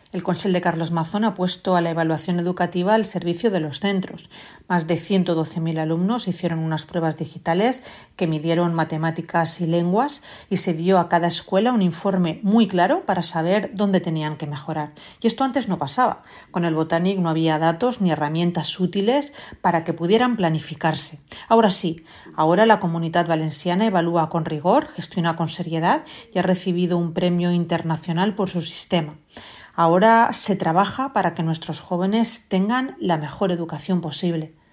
El Consell de Carlos Mazón ha puesto a la evaluación educativa al servicio de los centros. Más de 112.000 alumnos hicieron unas pruebas digitales que midieron matemáticas y lenguas y se dio a cada escuela un informe muy claro para saber dónde tenían que mejorar. Y esto antes no pasaba. Con el Botanic no había datos ni herramientas útiles para que pudieran planificarse. Ahora sí, ahora la Comunitat Valenciana evalúa con rigor, gestiona con seriedad y ha recibido un premio internacional por su sistema. Ahora se trabaja para que nuestros jóvenes tengan la mejor educación posible.